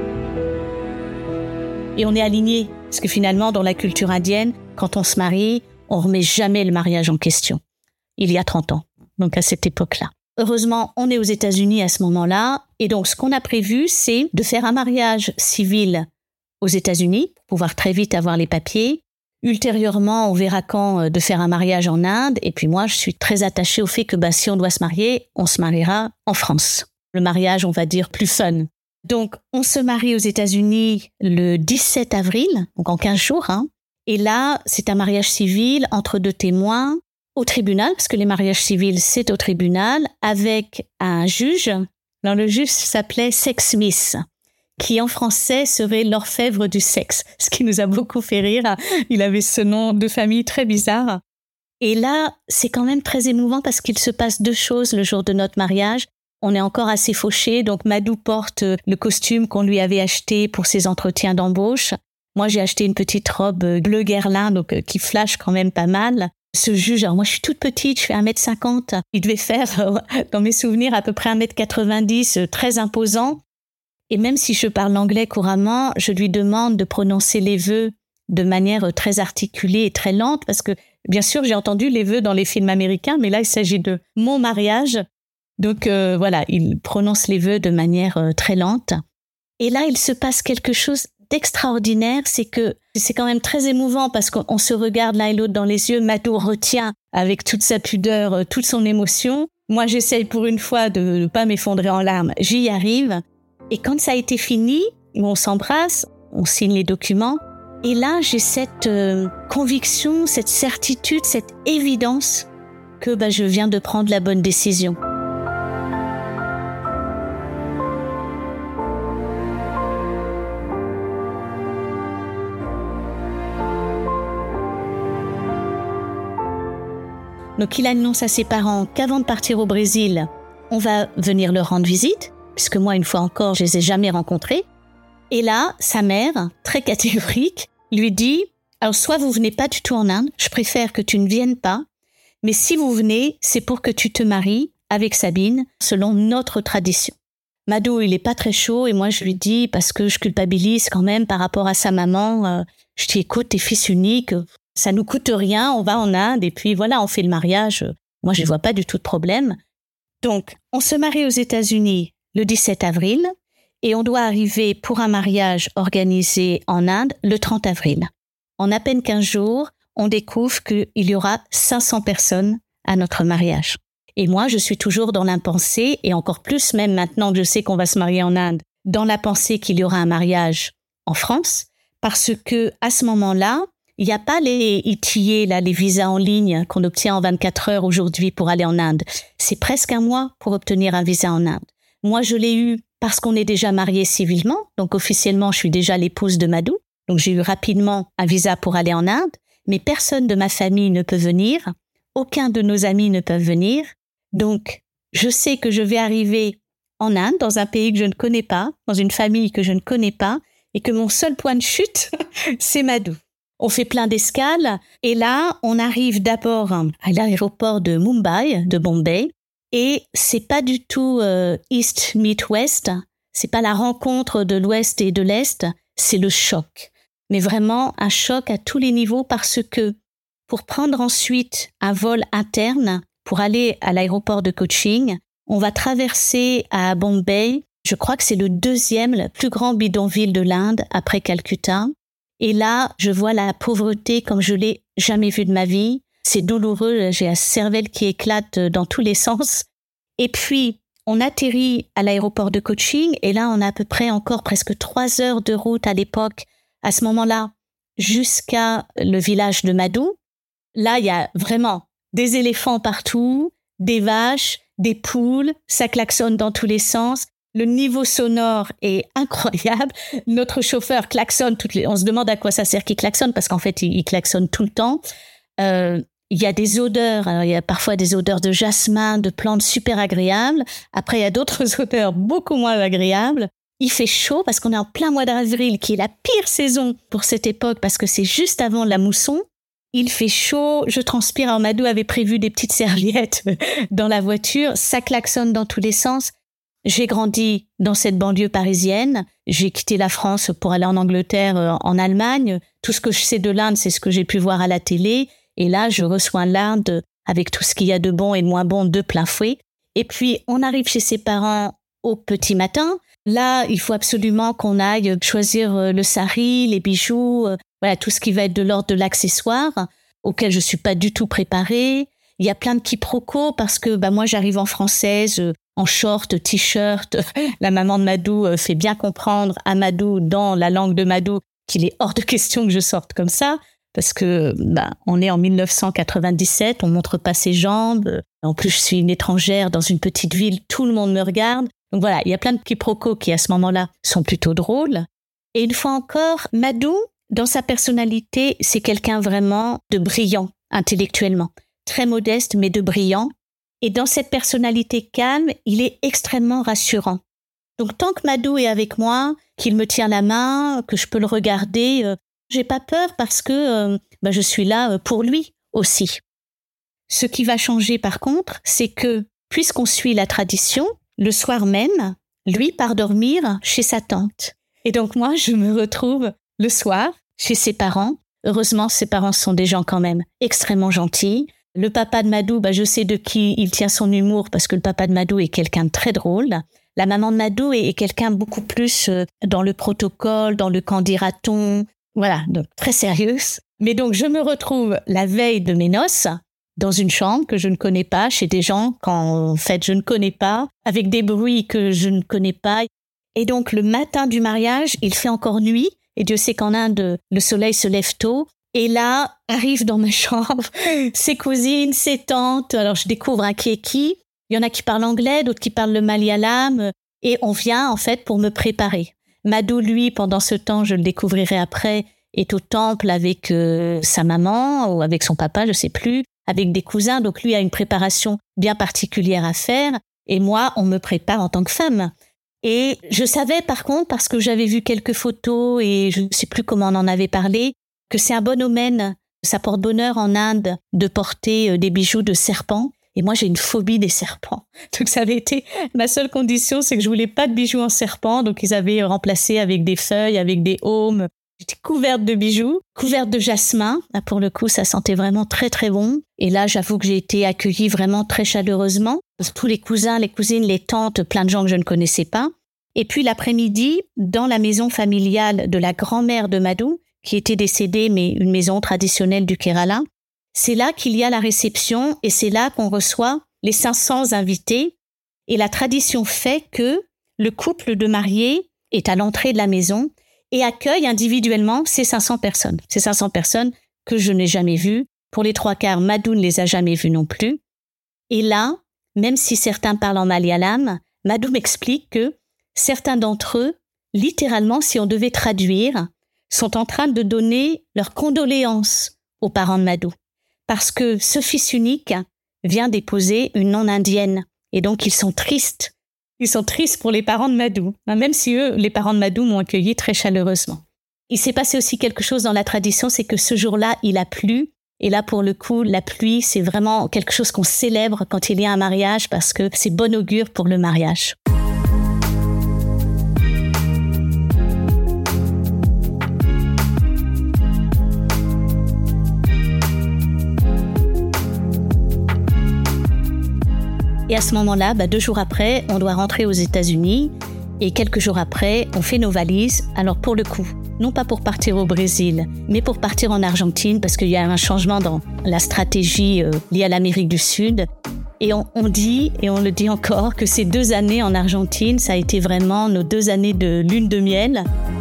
Et on est alignés, parce que finalement dans la culture indienne, quand on se marie, on remet jamais le mariage en question. Il y a 30 ans, donc à cette époque-là. Heureusement, on est aux États-Unis à ce moment-là, et donc ce qu'on a prévu, c'est de faire un mariage civil aux États-Unis, pour pouvoir très vite avoir les papiers, ultérieurement, on verra quand de faire un mariage en Inde. Et puis moi, je suis très attachée au fait que si on doit se marier, on se mariera en France. Le mariage, on va dire, plus fun. Donc, on se marie aux États-Unis le 17 avril, donc en 15 jours. Et là, c'est un mariage civil entre 2 témoins au tribunal, parce que les mariages civils, c'est au tribunal, avec un juge. Alors, le juge s'appelait Sex Smith, qui en français serait l'orfèvre du sexe, ce qui nous a beaucoup fait rire. Il avait ce nom de famille très bizarre. Et là, c'est quand même très émouvant parce qu'il se passe 2 choses le jour de notre mariage. On est encore assez fauchés, donc Madou porte le costume qu'on lui avait acheté pour ses entretiens d'embauche. Moi, j'ai acheté une petite robe bleu guerlin, donc qui flash quand même pas mal. Ce juge, alors moi je suis toute petite, je fais 1m50. Il devait faire, dans mes souvenirs, à peu près 1m90, très imposant. Et même si je parle l'anglais couramment, je lui demande de prononcer les vœux de manière très articulée et très lente, parce que bien sûr, j'ai entendu les vœux dans les films américains, mais là, il s'agit de mon mariage. Donc voilà, il prononce les vœux de manière très lente. Et là, il se passe quelque chose d'extraordinaire, c'est que c'est quand même très émouvant parce qu'on se regarde l'un et l'autre dans les yeux. Madou retient avec toute sa pudeur, toute son émotion. Moi, j'essaye pour une fois de ne pas m'effondrer en larmes. J'y arrive. Et quand ça a été fini, on s'embrasse, on signe les documents. Et là, j'ai cette conviction, cette certitude, cette évidence que je viens de prendre la bonne décision. Donc il annonce à ses parents qu'avant de partir au Brésil, on va venir leur rendre visite, puisque moi, une fois encore, je les ai jamais rencontrés. Et là, sa mère, très catégorique, lui dit « Alors soit vous venez pas du tout en Inde, je préfère que tu ne viennes pas, mais si vous venez, c'est pour que tu te maries avec Sabine, selon notre tradition. » Madou, il est pas très chaud, et moi je lui dis, parce que je culpabilise quand même par rapport à sa maman, je dis « Écoute, t'es fils unique, ça nous coûte rien, on va en Inde, et puis voilà, on fait le mariage. » Moi, je vois pas du tout de problème. Donc, on se marie aux États-Unis le 17 avril, et on doit arriver pour un mariage organisé en Inde le 30 avril. En à peine 15 jours, on découvre qu'il y aura 500 personnes à notre mariage. Et moi, je suis toujours dans l'impensée, et encore plus même maintenant que je sais qu'on va se marier en Inde, dans la pensée qu'il y aura un mariage en France, parce que à ce moment-là, il n'y a pas les ETA, là, les visas en ligne qu'on obtient en 24 heures aujourd'hui pour aller en Inde. C'est presque un mois pour obtenir un visa en Inde. Moi, je l'ai eu parce qu'on est déjà mariés civilement, donc officiellement, je suis déjà l'épouse de Madou. Donc, j'ai eu rapidement un visa pour aller en Inde, mais personne de ma famille ne peut venir, aucun de nos amis ne peut venir. Donc, je sais que je vais arriver en Inde, dans un pays que je ne connais pas, dans une famille que je ne connais pas, et que mon seul point de chute, c'est Madou. On fait plein d'escales, et là, on arrive d'abord à l'aéroport de Mumbai, de Bombay, et c'est pas du tout East meet West, c'est pas la rencontre de l'Ouest et de l'Est, c'est le choc. Mais vraiment un choc à tous les niveaux parce que pour prendre ensuite un vol interne, pour aller à l'aéroport de Cochin, on va traverser à Bombay, je crois que c'est le 2e, le plus grand bidonville de l'Inde après Calcutta. Et là, je vois la pauvreté comme je l'ai jamais vue de ma vie. C'est douloureux, j'ai la cervelle qui éclate dans tous les sens. Et puis, on atterrit à l'aéroport de Cochin et là, on a à peu près encore presque 3 heures de route à l'époque, à ce moment-là, jusqu'à le village de Madou. Là, il y a vraiment des éléphants partout, des vaches, des poules, ça klaxonne dans tous les sens. Le niveau sonore est incroyable. Notre chauffeur klaxonne on se demande à quoi ça sert qu'il klaxonne parce qu'en fait, il klaxonne tout le temps. Il y a des odeurs. Alors, il y a parfois des odeurs de jasmin, de plantes super agréables. Après, il y a d'autres odeurs beaucoup moins agréables. Il fait chaud parce qu'on est en plein mois d'avril, qui est la pire saison pour cette époque parce que c'est juste avant la mousson. Il fait chaud, je transpire. Alors, Madou avait prévu des petites serviettes dans la voiture. Ça klaxonne dans tous les sens. J'ai grandi dans cette banlieue parisienne. J'ai quitté la France pour aller en Angleterre, en Allemagne. Tout ce que je sais de l'Inde, c'est ce que j'ai pu voir à la télé. Et là, je reçois l'Inde avec tout ce qu'il y a de bon et de moins bon de plein fouet. Et puis, on arrive chez ses parents au petit matin. Là, il faut absolument qu'on aille choisir le sari, les bijoux. Voilà, tout ce qui va être de l'ordre de l'accessoire, auquel je suis pas du tout préparée. Il y a plein de quiproquos parce que moi j'arrive en française, en short, t-shirt. La maman de Madou fait bien comprendre à Madou, dans la langue de Madou, qu'il est hors de question que je sorte comme ça. Parce que on est en 1997, on montre pas ses jambes. En plus, je suis une étrangère dans une petite ville, tout le monde me regarde. Donc voilà, il y a plein de quiproquos qui, à ce moment-là, sont plutôt drôles. Et une fois encore, Madou, dans sa personnalité, c'est quelqu'un vraiment de brillant intellectuellement. Très modeste, mais de brillant. Et dans cette personnalité calme, il est extrêmement rassurant. Donc tant que Madou est avec moi, qu'il me tient la main, que je peux le regarder, j'ai pas peur parce que je suis là pour lui aussi. Ce qui va changer par contre, c'est que puisqu'on suit la tradition, le soir même, lui part dormir chez sa tante. Et donc moi, je me retrouve le soir chez ses parents. Heureusement, ses parents sont des gens quand même extrêmement gentils. Le papa de Madou, je sais de qui il tient son humour parce que le papa de Madou est quelqu'un de très drôle. La maman de Madou est quelqu'un beaucoup plus dans le protocole, dans le qu'en dira-t-on. Voilà, donc très sérieuse. Mais donc, je me retrouve la veille de mes noces dans une chambre que je ne connais pas, chez des gens qu'en fait je ne connais pas, avec des bruits que je ne connais pas. Et donc, le matin du mariage, il fait encore nuit. Et Dieu sait qu'en Inde, le soleil se lève tôt. Et là, arrivent dans ma chambre ses cousines, ses tantes. Alors, je découvre un qui est qui. Il y en a qui parlent anglais, d'autres qui parlent le malayalam. Et on vient, en fait, pour me préparer. Madou, lui, pendant ce temps, je le découvrirai après, est au temple avec sa maman ou avec son papa, je sais plus, avec des cousins. Donc, lui a une préparation bien particulière à faire. Et moi, on me prépare en tant que femme. Et je savais, par contre, parce que j'avais vu quelques photos et je ne sais plus comment on en avait parlé, que c'est un bon omen, ça porte bonheur en Inde de porter des bijoux de serpent. Et moi, j'ai une phobie des serpents. Donc, ça avait été ma seule condition, c'est que je voulais pas de bijoux en serpent. Donc, ils avaient remplacé avec des feuilles, avec des aumes. J'étais couverte de bijoux, couverte de jasmin. Là, pour le coup, ça sentait vraiment très, très bon. Et là, j'avoue que j'ai été accueillie vraiment très chaleureusement. Tous les cousins, les cousines, les tantes, plein de gens que je ne connaissais pas. Et puis, l'après-midi, dans la maison familiale de la grand-mère de Madou, qui était décédée, mais une maison traditionnelle du Kerala, c'est là qu'il y a la réception et c'est là qu'on reçoit les 500 invités. Et la tradition fait que le couple de mariés est à l'entrée de la maison et accueille individuellement ces 500 personnes. Ces 500 personnes que je n'ai jamais vues. Pour les 3/4, Madou ne les a jamais vues non plus. Et là, même si certains parlent en malayalam, Madou m'explique que certains d'entre eux, littéralement, si on devait traduire, sont en train de donner leurs condoléances aux parents de Madou. Parce que ce fils unique vient d'épouser une non-indienne. Et donc, ils sont tristes. Ils sont tristes pour les parents de Madou. Même si eux, les parents de Madou m'ont accueilli très chaleureusement. Il s'est passé aussi quelque chose dans la tradition, c'est que ce jour-là, il a plu. Et là, pour le coup, la pluie, c'est vraiment quelque chose qu'on célèbre quand il y a un mariage parce que c'est bon augure pour le mariage. Et à ce moment-là, 2 jours après, on doit rentrer aux États-Unis. Et quelques jours après, on fait nos valises. Alors pour le coup, non pas pour partir au Brésil, mais pour partir en Argentine, parce qu'il y a un changement dans la stratégie liée à l'Amérique du Sud. Et on dit, et on le dit encore, que ces 2 années en Argentine, ça a été vraiment nos 2 années de lune de miel.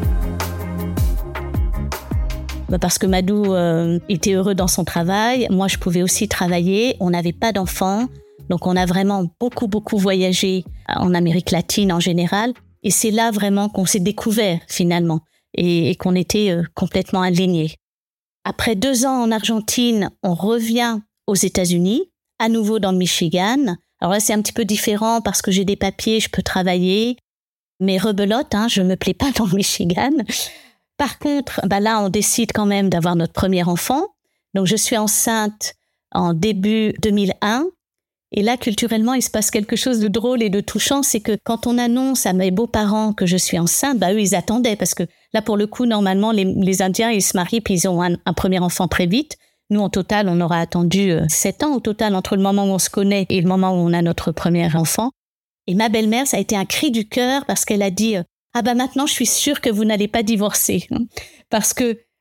Parce que Madou était heureux dans son travail. Moi, je pouvais aussi travailler. On n'avait pas d'enfants. Donc, on a vraiment beaucoup voyagé en Amérique latine en général. Et c'est là vraiment qu'on s'est découvert finalement et qu'on était complètement alignés. Après 2 ans en Argentine, on revient aux États-Unis, à nouveau dans le Michigan. Alors là, c'est un petit peu différent parce que j'ai des papiers, je peux travailler. Mais rebelote, je me plais pas dans le Michigan. Par contre, là, on décide quand même d'avoir notre premier enfant. Donc, je suis enceinte en début 2001. Et là, culturellement, il se passe quelque chose de drôle et de touchant, c'est que quand on annonce à mes beaux-parents que je suis enceinte, eux, ils attendaient parce que là, pour le coup, normalement, les Indiens, ils se marient puis ils ont un premier enfant très vite. Nous, en total, on aura attendu 7 ans au total entre le moment où on se connaît et le moment où on a notre premier enfant. Et ma belle-mère, ça a été un cri du cœur parce qu'elle a dit « Ah maintenant, je suis sûre que vous n'allez pas divorcer. » Parce que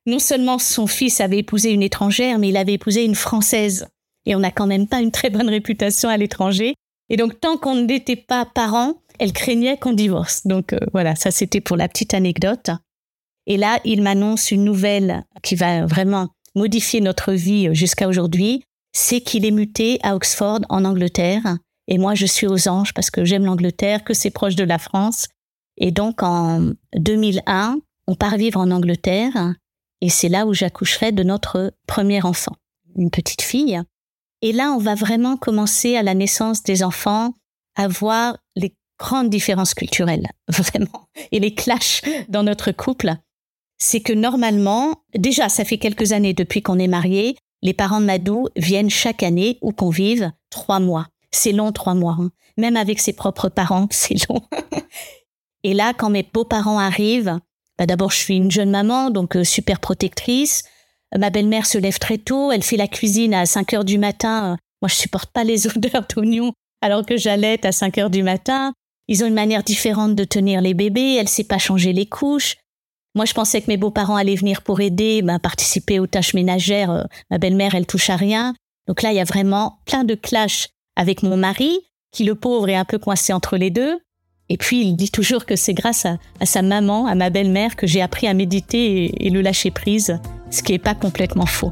non seulement son fils avait épousé une étrangère, mais il avait épousé une Française. Et on n'a quand même pas une très bonne réputation à l'étranger. Et donc, tant qu'on n'était pas parents, elle craignait qu'on divorce. Donc voilà, ça c'était pour la petite anecdote. Et là, il m'annonce une nouvelle qui va vraiment modifier notre vie jusqu'à aujourd'hui. C'est qu'il est muté à Oxford, en Angleterre. Et moi, je suis aux anges parce que j'aime l'Angleterre, que c'est proche de la France. Et donc, en 2001, on part vivre en Angleterre. Et c'est là où j'accoucherai de notre premier enfant, une petite fille. Et là, on va vraiment commencer à la naissance des enfants à voir les grandes différences culturelles, vraiment, et les clashs dans notre couple. C'est que normalement, déjà, ça fait quelques années depuis qu'on est mariés, les parents de Madou viennent chaque année ou qu'on vive 3 mois. C'est long, 3 mois. Hein. Même avec ses propres parents, c'est long. Et là, quand mes beaux-parents arrivent, d'abord, je suis une jeune maman, donc super protectrice. Ma belle-mère se lève très tôt, elle fait la cuisine à 5 heures du matin. Moi, je supporte pas les odeurs d'oignons alors que j'allaite à 5 heures du matin. Ils ont une manière différente de tenir les bébés, elle sait pas changer les couches. Moi, je pensais que mes beaux-parents allaient venir pour aider, participer aux tâches ménagères. Ma belle-mère, elle touche à rien. Donc là, il y a vraiment plein de clashs avec mon mari, qui, le pauvre, est un peu coincé entre les deux. Et puis, il dit toujours que c'est grâce à sa maman, à ma belle-mère, que j'ai appris à méditer et le lâcher prise, ce qui n'est pas complètement faux.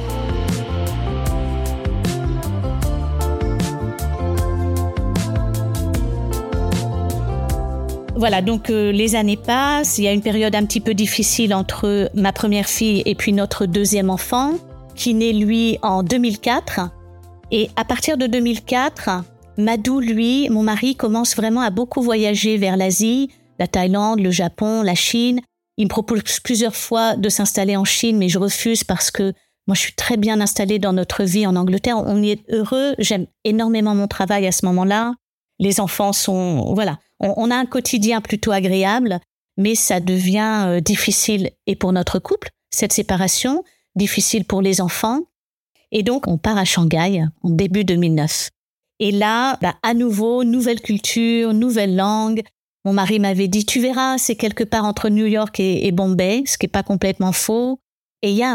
Voilà, donc les années passent, il y a une période un petit peu difficile entre ma première fille et puis notre deuxième enfant, qui naît lui en 2004. Et à partir de 2004, Madou, lui, mon mari, commence vraiment à beaucoup voyager vers l'Asie, la Thaïlande, le Japon, la Chine. Il me propose plusieurs fois de s'installer en Chine, mais je refuse parce que moi, je suis très bien installée dans notre vie en Angleterre. On y est heureux. J'aime énormément mon travail à ce moment-là. Les enfants sont... Voilà. On a un quotidien plutôt agréable, mais ça devient difficile et pour notre couple, cette séparation, difficile pour les enfants. Et donc, on part à Shanghai en début 2009. Et là, à nouveau, nouvelle culture, nouvelle langue. Mon mari m'avait dit, tu verras, c'est quelque part entre New York et Bombay, ce qui n'est pas complètement faux. Et il y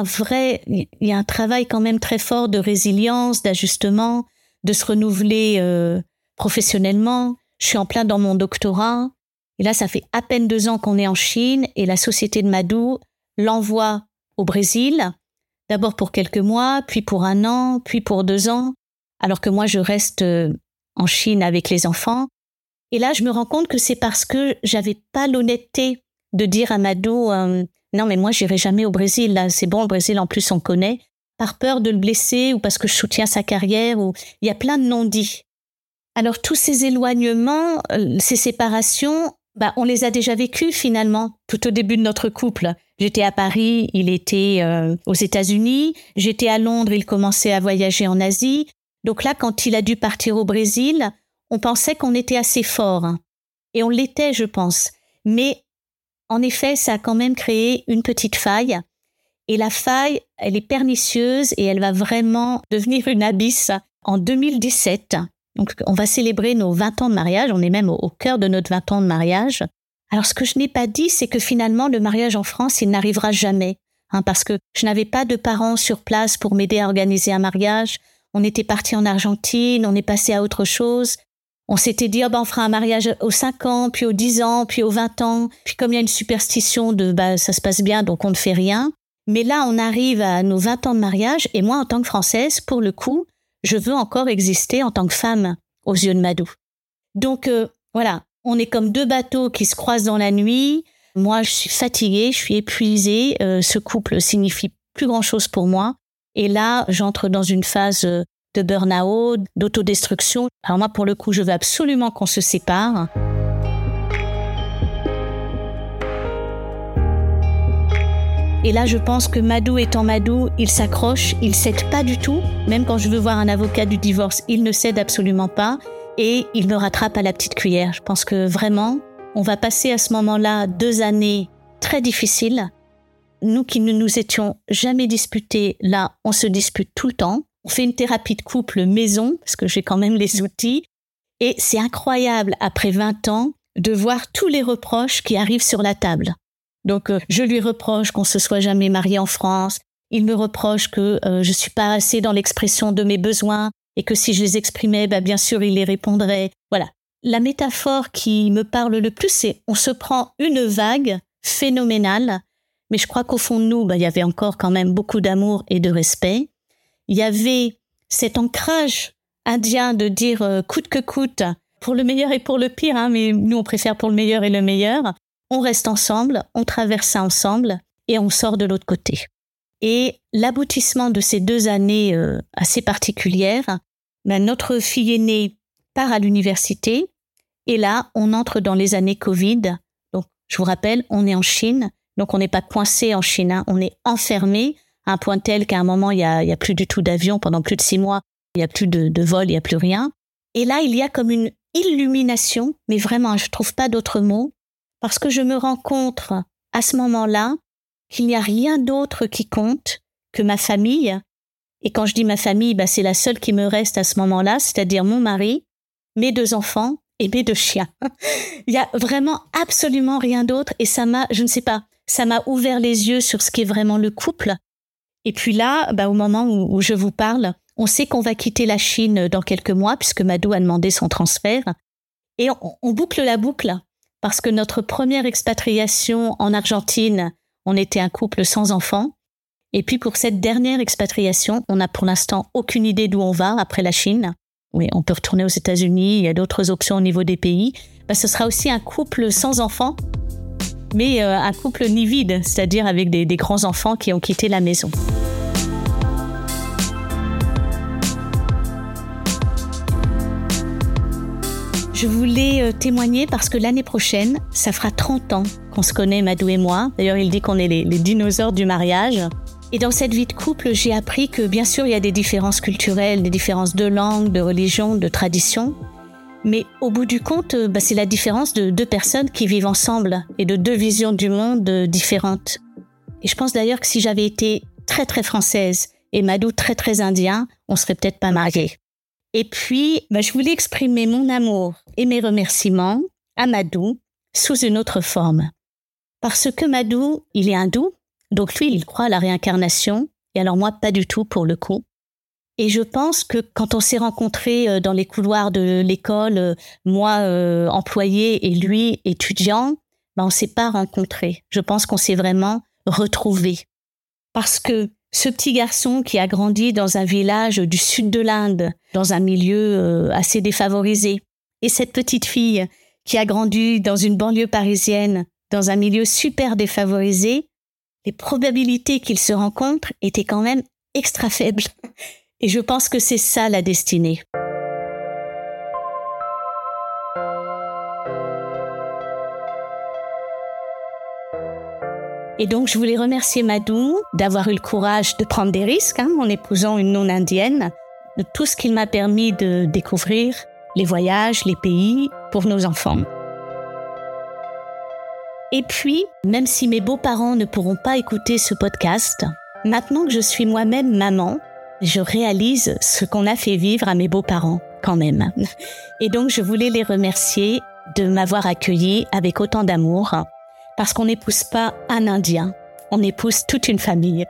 a un travail quand même très fort de résilience, d'ajustement, de se renouveler professionnellement. Je suis en plein dans mon doctorat. Et là, ça fait à peine 2 ans qu'on est en Chine et la société de Madou l'envoie au Brésil. D'abord pour quelques mois, puis pour 1 an, puis pour 2 ans. Alors que moi, je reste en Chine avec les enfants. Et là, je me rends compte que c'est parce que j'avais pas l'honnêteté de dire à Madou non, mais moi, j'irai jamais au Brésil. Là, c'est bon, le Brésil, en plus, on connaît. Par peur de le blesser ou parce que je soutiens sa carrière. Ou il y a plein de non-dits. Alors, tous ces éloignements, ces séparations, on les a déjà vécus finalement, tout au début de notre couple. J'étais à Paris, il était aux États-Unis. J'étais à Londres, il commençait à voyager en Asie. Donc là, quand il a dû partir au Brésil, on pensait qu'on était assez fort. Et on l'était, je pense. Mais en effet, ça a quand même créé une petite faille. Et la faille, elle est pernicieuse et elle va vraiment devenir une abysse en 2017. Donc, on va célébrer nos 20 ans de mariage. On est même au cœur de notre 20 ans de mariage. Alors, ce que je n'ai pas dit, c'est que finalement, le mariage en France, il n'arrivera jamais. Parce que je n'avais pas de parents sur place pour m'aider à organiser un mariage. On était partis en Argentine, on est passé à autre chose. On s'était dit, on fera un mariage aux 5 ans, puis aux 10 ans, puis aux 20 ans. Puis comme il y a une superstition de ça se passe bien, donc on ne fait rien. Mais là, on arrive à nos 20 ans de mariage. Et moi, en tant que Française, pour le coup, je veux encore exister en tant que femme aux yeux de Madou. Donc voilà, on est comme 2 bateaux qui se croisent dans la nuit. Moi, je suis fatiguée, je suis épuisée. Ce couple signifie plus grand-chose pour moi. Et là, j'entre dans une phase de burn-out, d'autodestruction. Alors moi, pour le coup, je veux absolument qu'on se sépare. Et là, je pense que Madou étant Madou, il s'accroche, il cède pas du tout. Même quand je veux voir un avocat du divorce, il ne cède absolument pas. Et il me rattrape à la petite cuillère. Je pense que vraiment, on va passer à ce moment-là 2 années très difficiles. Nous qui ne nous étions jamais disputés, là, on se dispute tout le temps. On fait une thérapie de couple maison, parce que j'ai quand même les outils. Et c'est incroyable, après 20 ans, de voir tous les reproches qui arrivent sur la table. Donc, je lui reproche qu'on se soit jamais marié en France. Il me reproche que je suis pas assez dans l'expression de mes besoins et que si je les exprimais, bien sûr, il les répondrait. Voilà. La métaphore qui me parle le plus, c'est on se prend une vague phénoménale, mais je crois qu'au fond de nous, il y avait encore quand même beaucoup d'amour et de respect. Il y avait cet ancrage indien de dire coûte que coûte, pour le meilleur et pour le pire, mais nous on préfère pour le meilleur et le meilleur. On reste ensemble, on traverse ça ensemble et on sort de l'autre côté. Et l'aboutissement de ces 2 années assez particulières, notre fille aînée part à l'université et là, on entre dans les années Covid. Donc, je vous rappelle, on est en Chine, donc on n'est pas coincé en Chine, on est enfermé à un point tel qu'à un moment, il y a plus du tout d'avion pendant plus de 6 mois, il y a plus de vol, il y a plus rien. Et là, il y a comme une illumination, mais vraiment, je trouve pas d'autre mot, parce que je me rends compte à ce moment-là qu'il n'y a rien d'autre qui compte que ma famille. Et quand je dis ma famille, c'est la seule qui me reste à ce moment-là, c'est-à-dire mon mari, mes 2 enfants et mes 2 chiens. Il y a vraiment absolument rien d'autre et ça m'a ouvert les yeux sur ce qu'est vraiment le couple. Et puis là, au moment où je vous parle, on sait qu'on va quitter la Chine dans quelques mois puisque Madou a demandé son transfert. Et on boucle la boucle parce que notre première expatriation en Argentine, on était un couple sans enfants. Et puis pour cette dernière expatriation, on n'a pour l'instant aucune idée d'où on va après la Chine. Oui, on peut retourner aux États-Unis, il y a d'autres options au niveau des pays. Ce sera aussi un couple sans enfants, mais un couple ni vide, c'est-à-dire avec des grands-enfants qui ont quitté la maison. Je voulais témoigner parce que l'année prochaine, ça fera 30 ans qu'on se connaît, Madou et moi. D'ailleurs, il dit qu'on est les dinosaures du mariage. Et dans cette vie de couple, j'ai appris que bien sûr, il y a des différences culturelles, des différences de langue, de religion, de tradition. Mais au bout du compte, c'est la différence de 2 personnes qui vivent ensemble et de 2 visions du monde différentes. Et je pense d'ailleurs que si j'avais été très très française et Madou très très indien, on serait peut-être pas mariés. Et puis, je voulais exprimer mon amour et mes remerciements à Madou sous une autre forme. Parce que Madou, il est hindou, donc lui, il croit à la réincarnation, et alors moi, pas du tout pour le coup. Et je pense que quand on s'est rencontrés dans les couloirs de l'école, moi employée et lui étudiant, on s'est pas rencontrés. Je pense qu'on s'est vraiment retrouvés. Parce que ce petit garçon qui a grandi dans un village du sud de l'Inde, dans un milieu assez défavorisé, et cette petite fille qui a grandi dans une banlieue parisienne, dans un milieu super défavorisé, les probabilités qu'ils se rencontrent étaient quand même extra faibles. Et je pense que c'est ça la destinée. Et donc, je voulais remercier Madou d'avoir eu le courage de prendre des risques, en épousant une non-indienne, de tout ce qu'il m'a permis de découvrir, les voyages, les pays, pour nos enfants. Et puis, même si mes beaux-parents ne pourront pas écouter ce podcast, maintenant que je suis moi-même maman, je réalise ce qu'on a fait vivre à mes beaux-parents, quand même. Et donc, je voulais les remercier de m'avoir accueillie avec autant d'amour, parce qu'on n'épouse pas un Indien, on épouse toute une famille.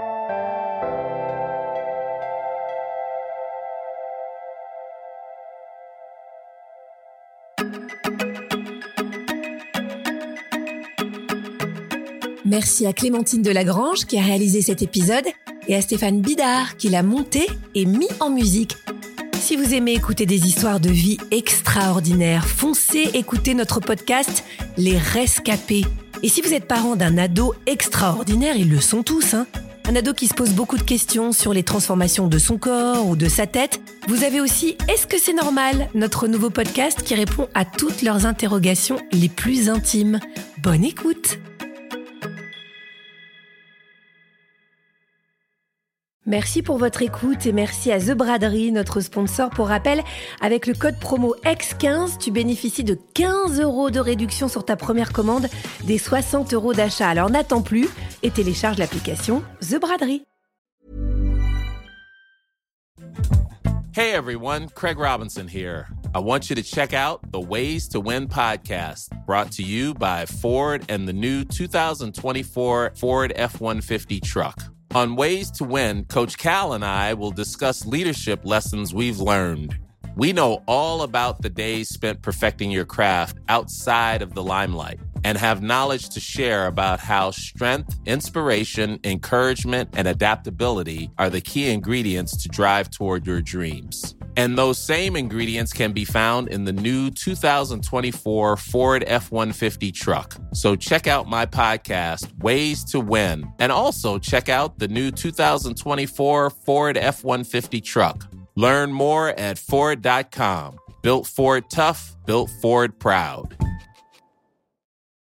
Merci à Clémentine Delagrange qui a réalisé cet épisode et à Stéphane Bidard qui l'a monté et mis en musique. Si vous aimez écouter des histoires de vie extraordinaires, foncez écouter notre podcast Les Rescapés. Et si vous êtes parent d'un ado extraordinaire, ils le sont tous, un ado qui se pose beaucoup de questions sur les transformations de son corps ou de sa tête, vous avez aussi Est-ce que c'est normal ? Notre nouveau podcast qui répond à toutes leurs interrogations les plus intimes. Bonne écoute! Merci pour votre écoute et merci à The Braderie, notre sponsor. Pour rappel, avec le code promo X15, tu bénéficies de 15 € de réduction sur ta première commande des 60 € d'achat. Alors n'attends plus et télécharge l'application The Braderie. Hey everyone, Craig Robinson here. I want you to check out the Ways to Win podcast, brought to you by Ford and the new 2024 Ford F-150 truck. On Ways to Win, Coach Cal and I will discuss leadership lessons we've learned. We know all about the days spent perfecting your craft outside of the limelight and have knowledge to share about how strength, inspiration, encouragement, and adaptability are the key ingredients to drive toward your dreams. And those same ingredients can be found in the new 2024 Ford F-150 truck. So check out my podcast, Ways to Win, and also check out the new 2024 Ford F-150 truck. Learn more at Ford.com. Built Ford tough, built Ford proud.